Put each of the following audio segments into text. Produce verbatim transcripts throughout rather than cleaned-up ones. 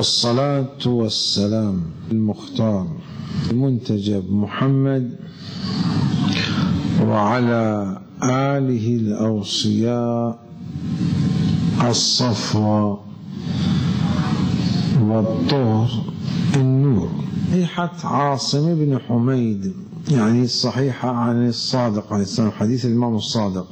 والصلاة والسلام المختار المنتجب محمد وعلى آله الأوصياء الصفوة والطهر النور. صحيحة عاصم بن حميد يعني الصحيحة عن الصادق عليه السلام، حديث الإمام الصادق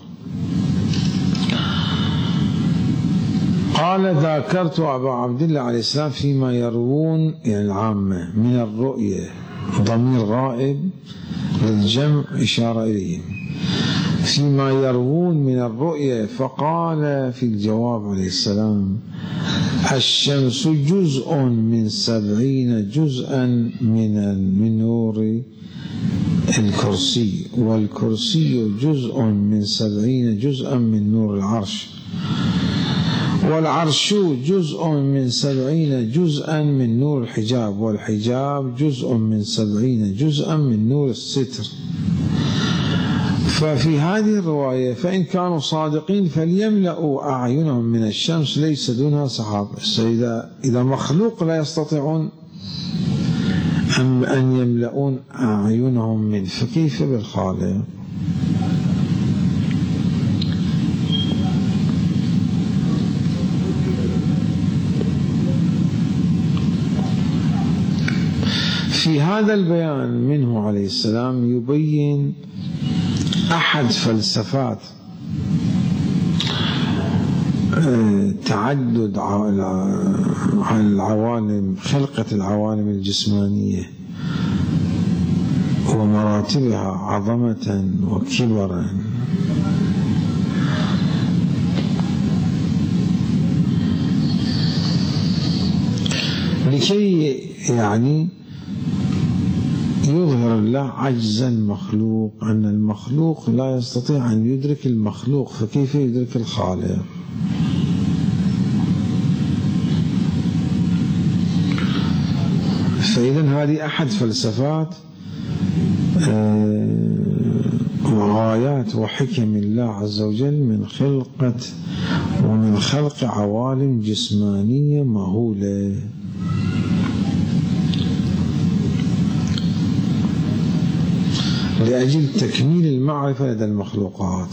قال: ذاكرت أبا عبد الله عليه السلام فيما يروون يعني العامة من الرؤية، ضمير غائب للجمع إشارة إليهم، فيما يروون من الرؤية، فقال في الجواب عليه السلام: الشمس جزء من سبعين جزءا من من نور الكرسي، والكرسي جزء من سبعين جزءا من نور العرش، والعرش جزء من سبعين جزءا من نور الحجاب، والحجاب جزء من سبعين جزءا من نور الستر. ففي هذه الرواية فإن كانوا صادقين فليملأوا أعينهم من الشمس ليس دونها سحاب. إذا إذا مخلوق لا يستطيعون أن يملؤون أعينهم منه، فكيف بالخالق؟ في هذا البيان منه عليه السلام يبين أحد فلسفات تعدد العوالم، خلقة العوالم الجسمانية ومراتبها عظمة وكبرا، لكي يعني يظهر الله عجز المخلوق، أن المخلوق لا يستطيع أن يدرك المخلوق، فكيف يدرك الخالق؟ فإذن هذه أحد فلسفات وغايات وحكم الله عز وجل من خلقة ومن خلق عوالم جسمانية مهولة. لأجل تكميل المعرفة لدى المخلوقات.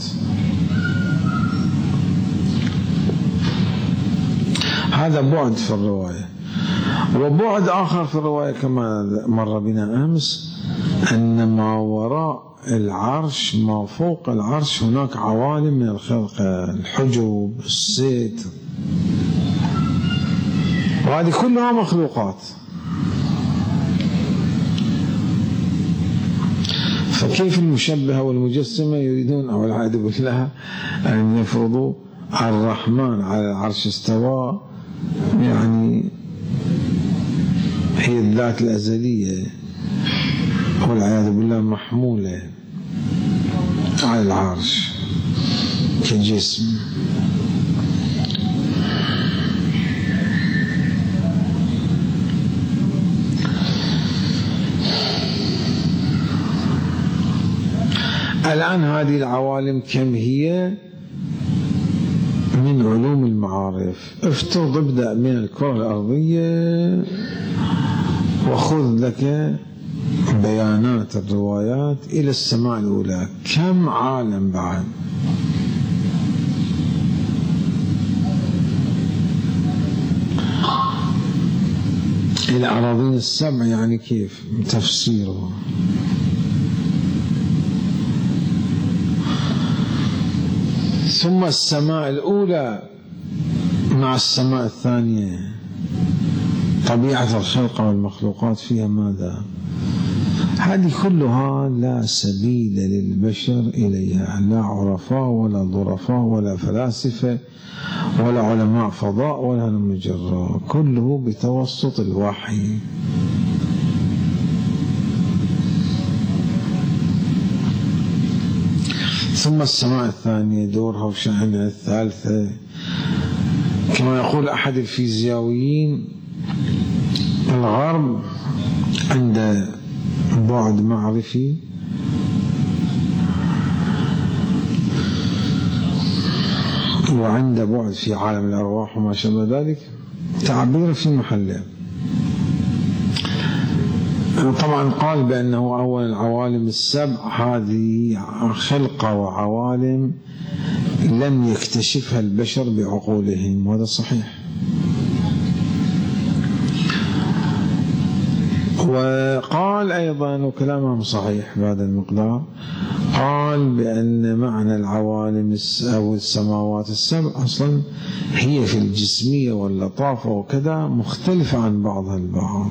هذا بعد في الرواية. وبعد آخر في الرواية كما مر بنا أمس، أن ما وراء العرش ما فوق العرش هناك عوالم من الخلقة، الحجب، الستر، وهذه كلها مخلوقات. فكيف المشبهة والمجسمة يريدون أو العياذ بالله أن يفرضوا الرحمن على العرش استوى، يعني هي الذات الأزلية والعياذ بالله محمولة على العرش كجسم. الآن هذه العوالم كم هي من علوم المعارف؟ افترض ابدأ من الكرة الأرضية وخذ لك بيانات الروايات إلى السماء الأولى، كم عالم بعد؟ إلى الأراضين السبع، يعني كيف تفسيره؟ ثم السماء الأولى مع السماء الثانية، طبيعة الخلق والمخلوقات فيها ماذا؟ هذه كلها لا سبيل للبشر إليها، لا عرفاء ولا ظرفاء ولا فلاسفة ولا علماء فضاء ولا مجرى، كله بتوسط الوحي. ثم السماء الثانية دورها وشأنها، الثالثة كما يقول أحد الفيزيائيين الغرب عند بعد معرفي وعند بعد في عالم الأرواح وما شابه ذلك، تعبير في محله. طبعا قال بأنه أول العوالم السبع هذه خلقة وعوالم لم يكتشفها البشر بعقولهم، وهذا صحيح. وقال أيضا، وكلامهم صحيح بهذا المقدار، قال بأن معنى العوالم أو السماوات السبع أصلا هي في الجسمية واللطافة وكذا مختلفة عن بعضها البعض.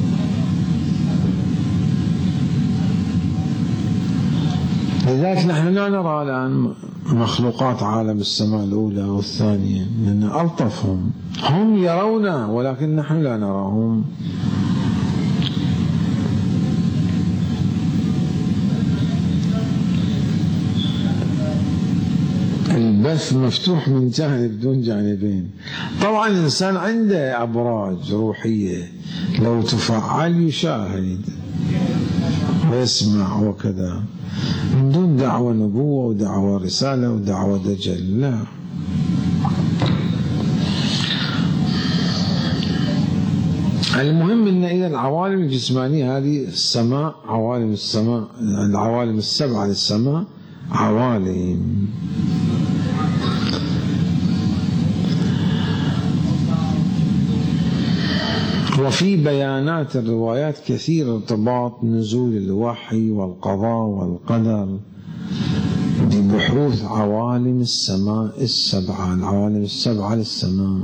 لذلك نحن لا نرى الآن مخلوقات عالم السماء الأولى والثانية، لأن ألطفهم هم يرونا ولكن نحن لا نراهم. البث مفتوح من جانب دون جانبين. طبعا الإنسان عنده أبراج روحية لو تفعل يشاهد ويسمع وكذا، من دون دعوة نبوة ودعوة رسالة ودعوة دجل، لا. المهم أن إذا العوالم الجسمانية هذه السماء، عوالم السماء، العوالم السبعة للسماء عوالم. وفي بيانات الروايات كثير ارتباط نزول الوحي والقضاء والقدر ببحوث عوالم السماء السبعة، العوالم السبعة للسماء.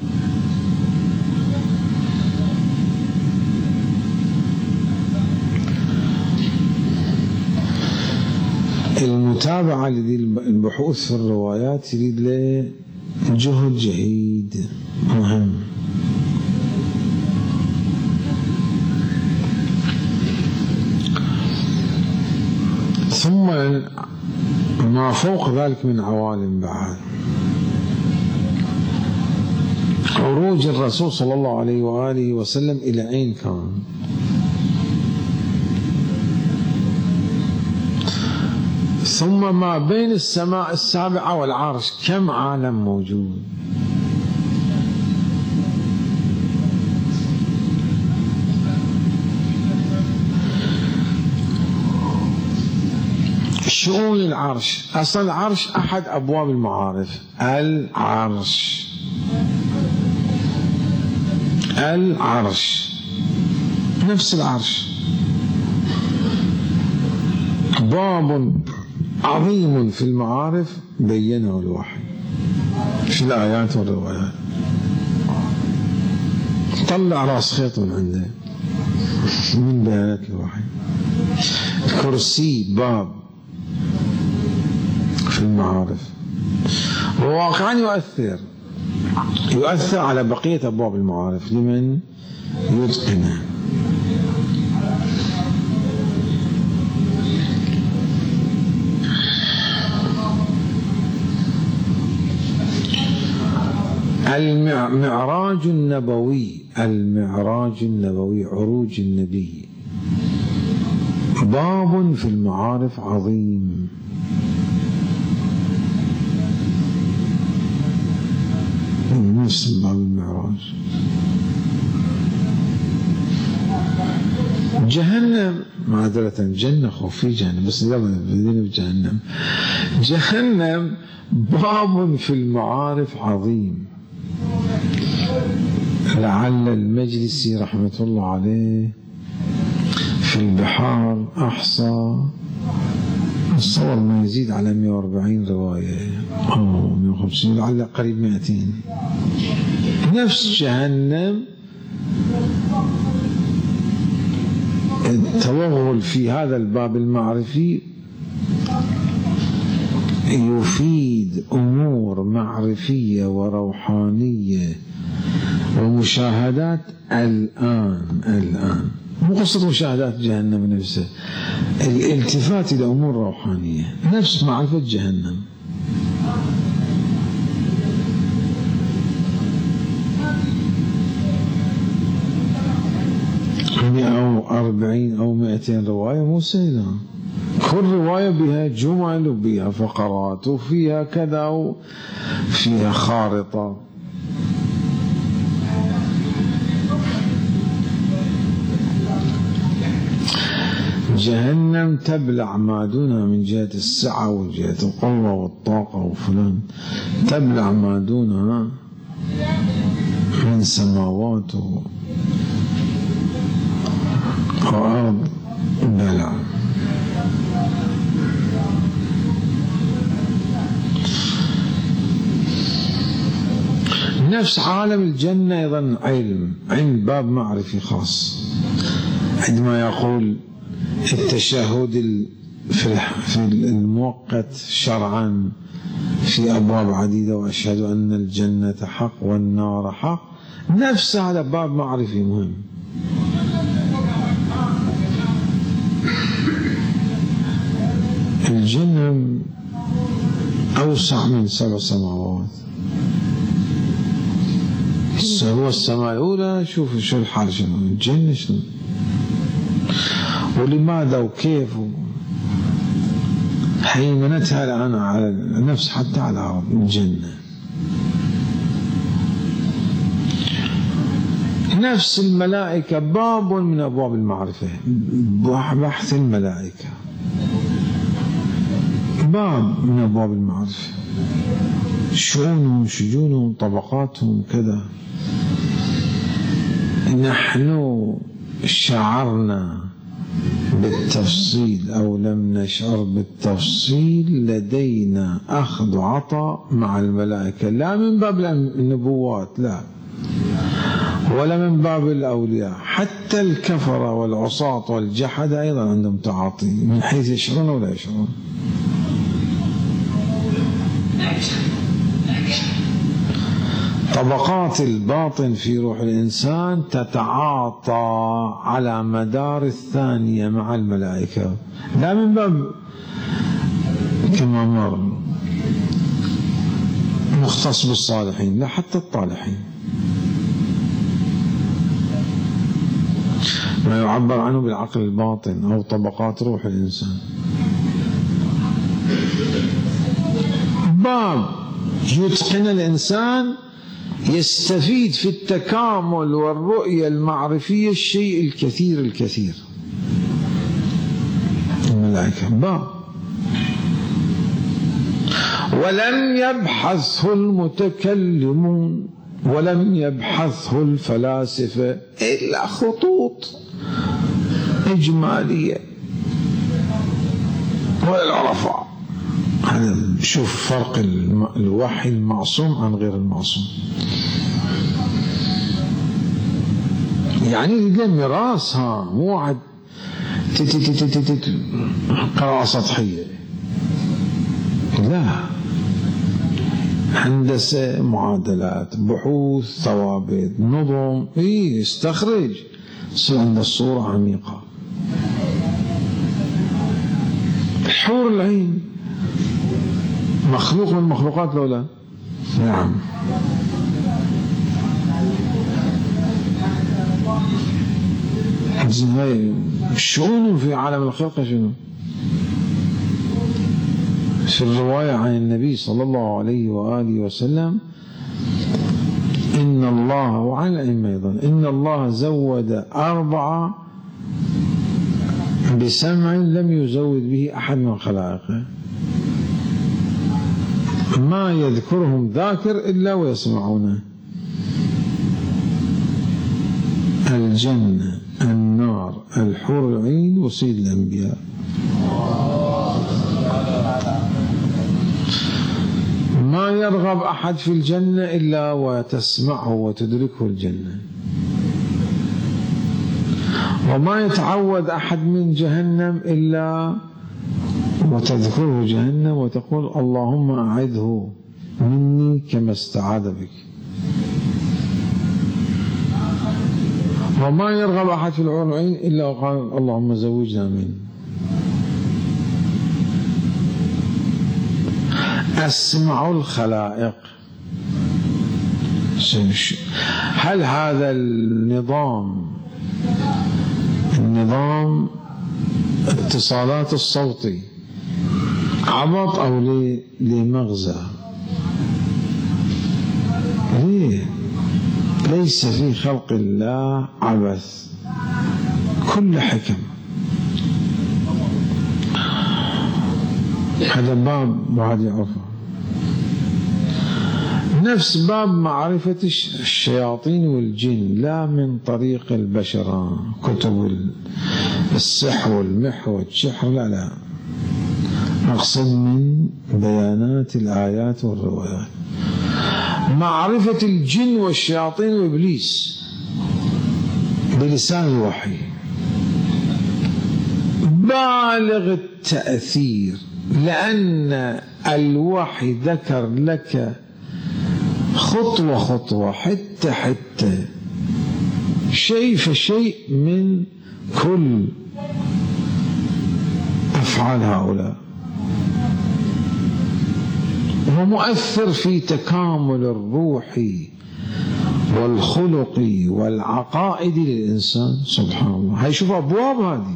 المتابعة لذي البحوث في الروايات يريد له جهد جهيد مهم. ثم ما فوق ذلك من عوالم بعد. عروج الرسول صلى الله عليه وآله وسلم إلى أين كان؟ ثم ما بين السماء السابعة والعرش كم عالم موجود؟ شؤون العرش. أصلا العرش أحد أبواب المعارف. العرش العرش نفس العرش باب عظيم في المعارف بينه الوحي في الآيات والروايات. طلع راس خيط من عنده من بيانات الوحي. الكرسي باب في المعارف، وواقعا يؤثر يؤثر على بقية أبواب المعارف لمن يتقنه. المعراج النبوي المعراج النبوي عروج النبي باب في المعارف عظيم. نفس باب المعراج. جهنم معذرة جنة خوف في جهنم بس لا بدين بجهنم. جهنم باب في المعارف عظيم. لعل المجلسي رحمة الله عليه في البحار أحصى الصور ما يزيد على مئة وأربعين رواية أو مئة وخمسين، لعل قريب مئتين. نفس جهنم التوغل في هذا الباب المعرفي يفيد أمور معرفية وروحانية ومشاهدات الآن الآن مو قصة مشاهدات جهنم نفسها، الالتفات إلى أمور روحانية نفس معرفة جهنم. مئة وأربعين أو مئتين رواية مو سهلة، كل رواية بها جمل وبها فقرات وفيها كذا وفيها خارطة. جهنم تبلع ما دونها من جهة السعة وجهة القوة والطاقة وفلان، تبلع ما دونها من سماوات وأرض بلع. نفس عالم الجنة أيضا علم علم باب معرفي خاص، عندما يقول التشهد في المؤقت شرعا في أبواب عديدة وأشهد أن الجنة حق والنار حق، نفس هذا باب معرفي مهم. الجنة أوسع من سبع سماوات، هو السماء الأولى شوف شو الحال، شنو الجنة شنو ولماذا وكيف هيمنتها الآن على النفس حتى على الأرض. الجنة نفس الملائكة باب من أبواب المعرفة، بحث الملائكة باب من أبواب المعرفة، شؤونهم شجونهم طبقاتهم كذا. نحن شعرنا بالتفصيل أو لم نشعر بالتفصيل، لدينا أخذ عطاء مع الملائكة، لا من باب النبوات لا، ولا من باب الأولياء، حتى الكفرة والعصاة والجحد أيضا عندهم تعاطي من حيث يشعرون ولا يشعرون. طبقات الباطن في روح الإنسان تتعاطى على مدار الثانية مع الملائكة، لا من باب كما مر مختص بالصالحين، لا حتى الطالحين، ما يعبر عنه بالعقل الباطن أو طبقات روح الإنسان. باب يتقن الإنسان يستفيد في التكامل والرؤية المعرفية الشيء الكثير الكثير. الملائكة باب ولم يبحثه المتكلمون ولم يبحثه الفلاسفة إلا خطوط إجمالية والعرفاء. هذا شوف فرق الوحي المعصوم عن غير المعصوم. يعني ده ميراث، ها مو عاد قراءة سطحية، لا، هندسة، معادلات، بحوث، ثوابت، نظم، إيه استخرج، يصير عند الصورة عميقة. الحور العين مخلوق من المخلوقات لو لا؟ نعم. هاي الشؤون في عالم الخلق شنو؟ في الرواية عن النبي صلى الله عليه وآله وسلم إن الله، وعن الأئمة أيضا، إن الله زود أربعة بسمع لم يزود به أحد من خلائقه، ما يذكرهم ذاكر إلا ويسمعونه: الجنة، النار، الحور العين، وسيد الأنبياء. ما يرغب أحد في الجنة إلا وتسمعه وتدركه الجنة، وما يتعود أحد من جهنم إلا وتذكره جهنم وتقول اللهم أعذه مني كما استعاذ بك. وما يرغب أحد في الحور العين إلا وقال اللهم زوجنا منه. أسمع الخلائق. هل هذا النظام النظام اتصالات الصوتي عبط أو لمغزى؟ ليه؟ ليس في خلق الله عبث، كل حكم. هذا باب واحد يعرفه. نفس باب معرفة الشياطين والجن لا من طريق البشر، كتب السحر والمحر والشحر، لا لا، أقصد من بيانات الآيات والروايات. معرفة الجن والشياطين وإبليس بلسان الوحي بالغ التأثير، لأن الوحي ذكر لك خطوة خطوة، حتة حتة، شيء فشيء من كل أفعال هؤلاء، هو مؤثر في تكامل الروح والخلق والعقائد للإنسان. سبحان الله، هاي شوف أبواب هذه،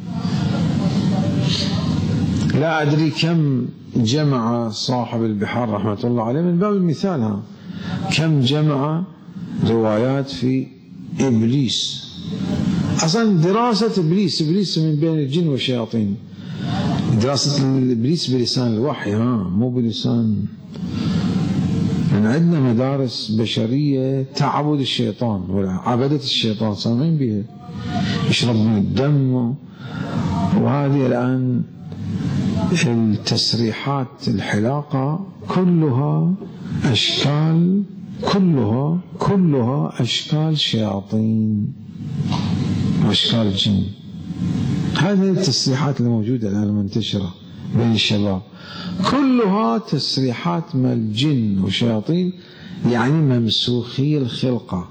لا أدري كم جمع صاحب البحار رحمة الله عليه من باب المثال، ها كم جمع روايات في إبليس. أصلا دراسة إبليس إبليس من بين الجن والشياطين، دراسة إبليس بلسان الوحي، ها مو بلسان. يعني عندنا مدارس بشرية تعبد الشيطان وعبدة الشيطان سامعين بها، يشرب من الدم، وهذه الآن التسريحات الحلاقة كلها أشكال، كلها كلها أشكال شياطين وأشكال جن. هذه التسريحات الموجودة الآن المنتشرة بين الشباب كلها تسريحات من الجن وشياطين، يعني ممسوخي الخلقة.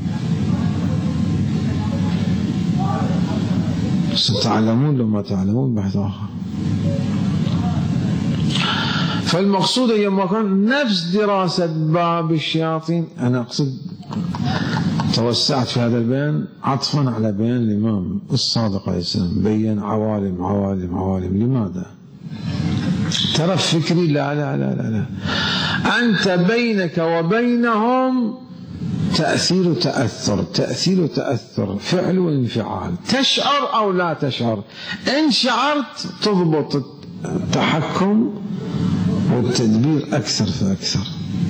ستعلمون لو ما تعلمون بحث آخر. فالمقصود أيما كان نفس دراسة باب الشياطين، أنا أقصد توسعت في هذا البيان عطفا على بيان الإمام الصادق عليه السلام، بين عوالم عوالم عوالم. لماذا؟ ترى فكري، لا لا لا لا لا، أنت بينك وبينهم تأثير وتأثر، تأثير وتأثر، فعل وانفعال، تشعر أو لا تشعر. إن شعرت تضبط التحكم والتدبير أكثر فأكثر.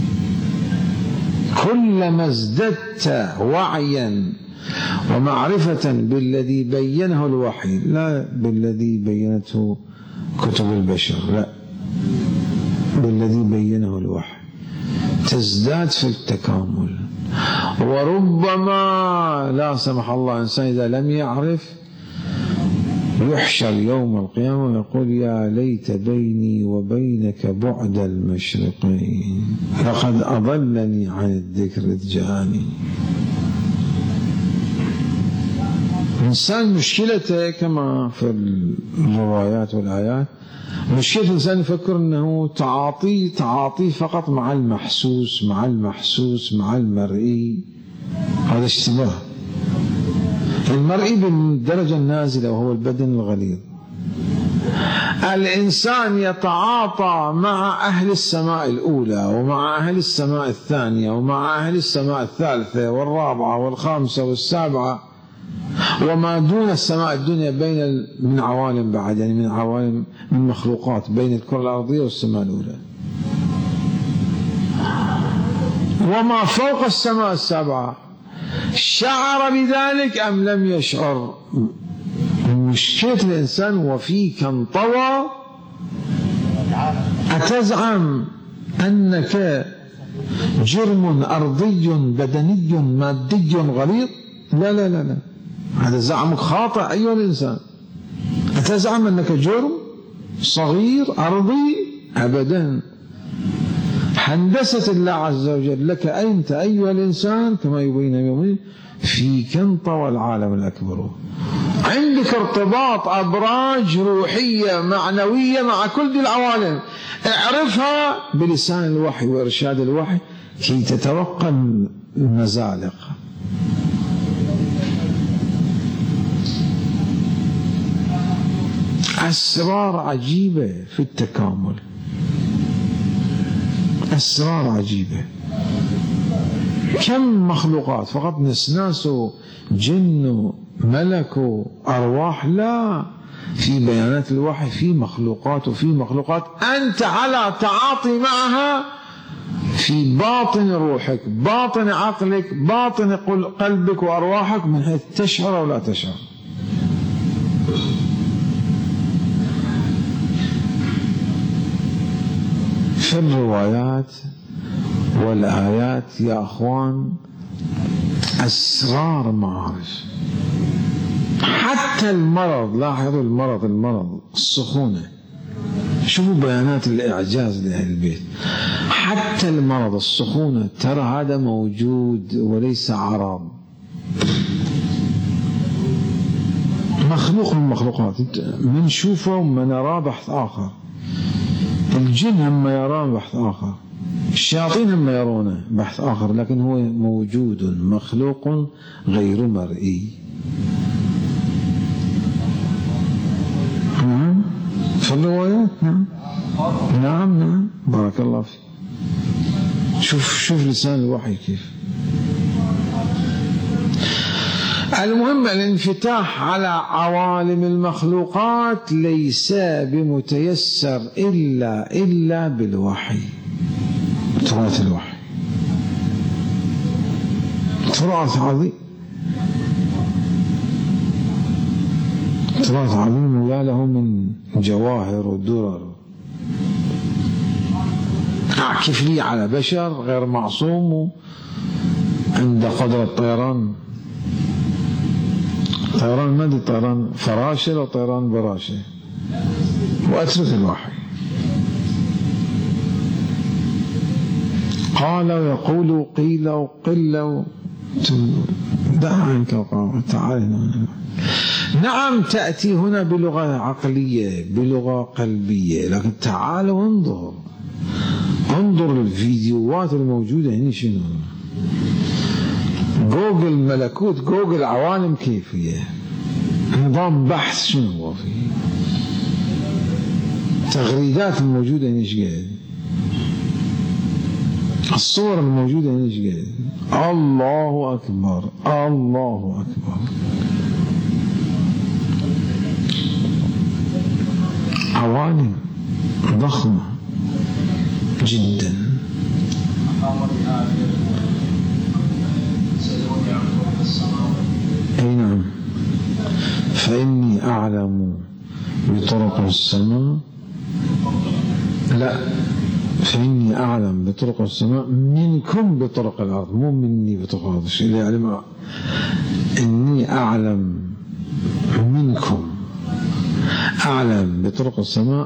كلما ازددت وعيا ومعرفة بالذي بينه الوحي، لا بالذي بينته كتب البشر، لا بالذي بينه الوحي، تزداد في التكامل. وربما لا سمح الله إنسان إذا لم يعرف يحشر يوم القيامة ويقول يا ليت بيني وبينك بعد المشرقين، لقد أضلني عن الذكر إذ جاءني. الإنسان مشكلته كما في الروايات والآيات، مشكلة الإنسان يفكر أنه تعاطي تعاطي فقط مع المحسوس مع المحسوس مع المرئي. هذا اشتباه. المرئي بالدرجة النازلة وهو البدن الغليظ. الإنسان يتعاطى مع أهل السماء الأولى ومع أهل السماء الثانية ومع أهل السماء الثالثة والرابعة والخامسة والسابعة وما دون السماء الدنيا، بين من عوالم بعد، يعني من عوالم من مخلوقات بين الكرة الأرضية والسماء الأولى، وما فوق السماء السابعة. شعر بذلك أم لم يشعر؟ مشكلة الإنسان وفيك انطوى. أتزعم أنك جرم أرضي بدني مادي غليظ؟ لا لا لا لا، هذا زعمك خاطئ أيها الإنسان. أتزعم أنك جرم صغير أرضي؟ أبدا. هندسة الله عز وجل لك أنت أيها الإنسان كما يبين يومين فيك انطوى العالم الأكبر. عندك ارتباط أبراج روحية معنوية مع كل العوالم، اعرفها بلسان الوحي وإرشاد الوحي كي تتوقع المزالق. أسرار عجيبة في التكامل، أسرار عجيبة. كم مخلوقات فقط نسناس جن ملك أرواح، لا، في بيانات الوحي في مخلوقات وفي مخلوقات أنت على تعاطي معها في باطن روحك، باطن عقلك، باطن قلبك وأرواحك، من حيث تشعر أو لا تشعر. في الروايات والآيات يا أخوان أسرار معارف. حتى المرض، لاحظوا المرض المرض السخونة، شوفوا بيانات الإعجاز لأهل البيت. حتى المرض السخونة ترى هذا موجود وليس عرض، مخلوق من المخلوقات، من نشوفه ومن نراه بحث آخر. الجن هم يرون بحث آخر، الشياطين هم يرونه بحث آخر، لكن هو موجود مخلوق غير مرئي. نعم في الروايات، نعم نعم نعم بارك الله فيك. شوف شوف لسان الوحي كيف. المهم الانفتاح على عوالم المخلوقات ليس بمتيسر إلا إلا بالوحي، تراث الوحي، تراث عظيم، تراث عظيم ويا له من جواهر ودرر. أعكف لي على بشر غير معصوم عند قدرة طيران، طيران ما ادري طيران فراشة أو طيران براشة، وأترك الوحي. قال ويقول قيل وقل دع عنك وقال تعال. نعم تأتي هنا بلغة عقلية بلغة قلبية، لكن تعال وانظر، انظر الفيديوهات الموجودة هنا شنو. جوجل ملكوت، جوجل عوالم كيف هي، نظام بحث شنو هو فيه، تغريدات الموجودة هنا ايش قاعد، الصور الموجودة هنا ايش قاعد. الله أكبر الله أكبر. عوالم ضخمة جدا. أي نعم، فإني أعلم بطرق السماء، لا فإني أعلم بطرق السماء منكم بطرق الأرض، مو مني بطرق الأرض. اللي يعلم إني أعلم منكم، أعلم بطرق السماء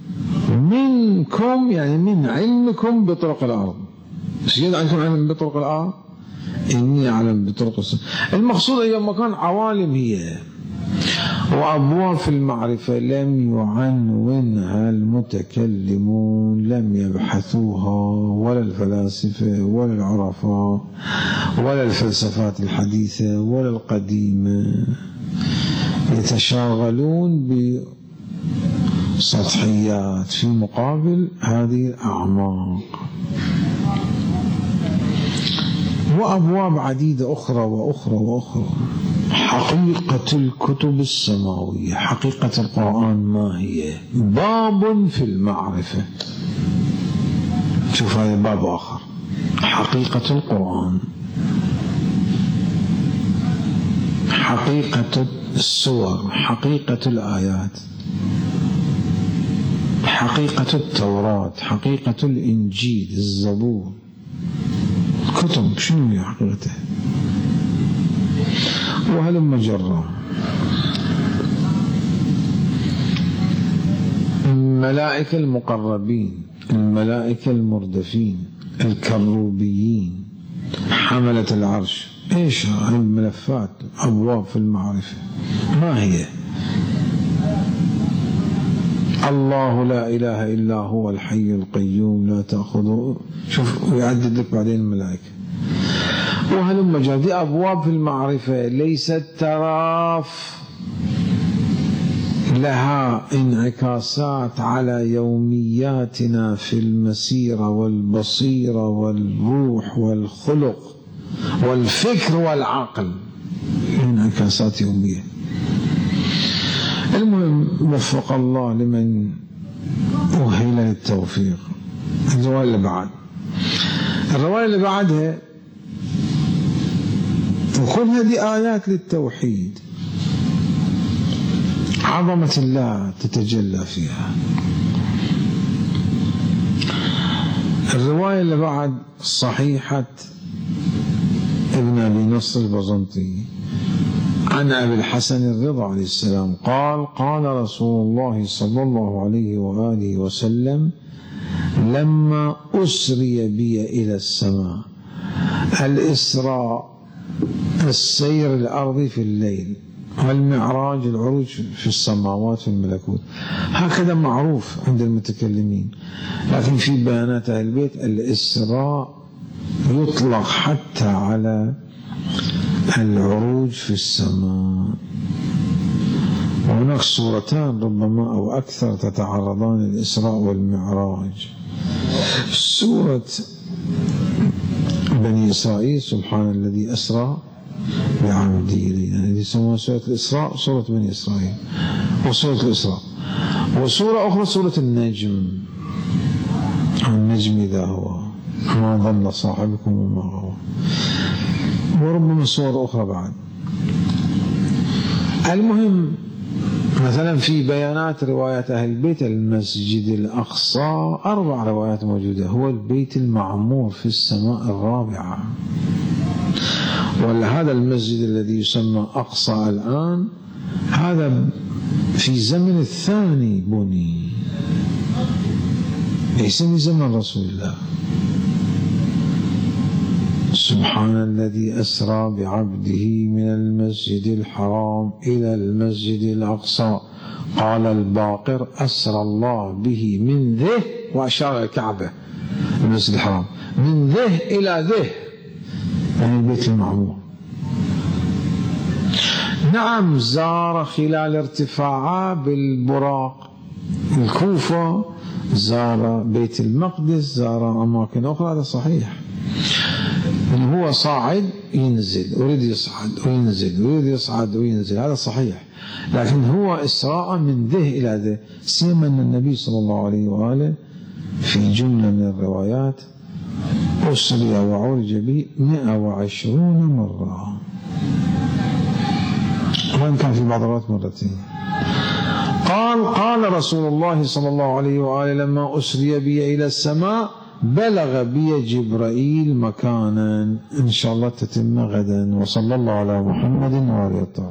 منكم يعني من علمكم بطرق الأرض. ايش قد عندكم علم بطرق الأرض؟ إني أعلم بطرق السماء. المقصود أيام ما كان عوالم هي وأبواب في المعرفة لم يعنونها المتكلمون، لم يبحثوها ولا الفلاسفة ولا العرفاء ولا الفلسفات الحديثة ولا القديمة، يتشاغلون بسطحيات في مقابل هذه الأعماق. وأبواب عديدة أخرى وأخرى وأخرى. حقيقة الكتب السماوية، حقيقة القرآن ما هي؟ باب في المعرفة. شوف هذا باب آخر، حقيقة القرآن، حقيقة السور، حقيقة الآيات، حقيقة التوراة، حقيقة الإنجيل، الزبور، كتب شنو هي حقيقته؟ وهلم جرا. الملائكة المقربين، الملائكة المردفين، الكروبيين، حملة العرش، ايش الملفات؟ أبواب في المعرفة ما هي؟ الله لا إله إلا هو الحي القيوم لا تأخذه، شوف ويعدد لك بعدين الملائكة. وهلم جرا، دي أبواب في المعرفة ليست تراف، لها انعكاسات على يومياتنا في المسيرة والبصيرة والروح والخلق والفكر والعقل، انعكاسات يومية. المهم وفق الله لمن أهل للتوفيق. الرواية اللي بعد الرواية اللي بعدها، وكل هذه آيات للتوحيد، عظمة الله تتجلى فيها. الرواية اللي بعد صحيحة ابن أبي نصر البزنطي عن أبي الحسن الرضا عليه السلام قال: قال رسول الله صلى الله عليه وآله وسلم: لما أسري بي إلى السماء، الإسراء السير الأرضي في الليل، والمعراج العروج في السماوات في الملكوت، هكذا معروف عند المتكلمين. لكن في بيانات أهل البيت الإسراء يطلق حتى على العروج في السماء. وهناك سورتان ربما أو أكثر تتعرضان الإسراء والمعراج. سورة بني إسرائيل سبحان الذي أسرى بعبده، يعني يسمونها سورة الإسراء، سورة بني إسرائيل وسورة الإسراء. وسورة أخرى سورة النجم، النجم إذا هو ما ضل صاحبكم وما غوى. وربما صور أخرى بعد. المهم مثلا في بيانات روايات أهل البيت المسجد الأقصى أربع روايات موجودة، هو البيت المعمور في السماء الرابعة. ولهذا المسجد الذي يسمى أقصى الآن هذا في زمن الثاني بني، ليس في زمن رسول الله. سبحان الذي أسرى بعبده من المسجد الحرام إلى المسجد الأقصى. قال الباقر: أسرى الله به من ذه، وأشار إلى الكعبة المسجد الحرام، من ذه إلى ذه، يعني البيت المعمور. نعم زار خلال ارتفاعه بالبراق الكوفة، زار بيت المقدس، زار أماكن أخرى، هذا صحيح. إن هو صاعد ينزل، يريد يصعد وينزل، يريد يصعد وينزل، هذا صحيح. لكن هو إسراء من ذه إلى ذه، سيما أن النبي صلى الله عليه وآله في جملة من الروايات أسري وعرج به مئة وعشرون مرة، وإن كان في بعض الروايات مرتين. قال: قال رسول الله صلى الله عليه وآله: لما أسري بي إلى السماء بلغ بي جبرائيل مكانا. إن شاء الله تتم غدا. وصلى الله على محمد وآله الطاهرين.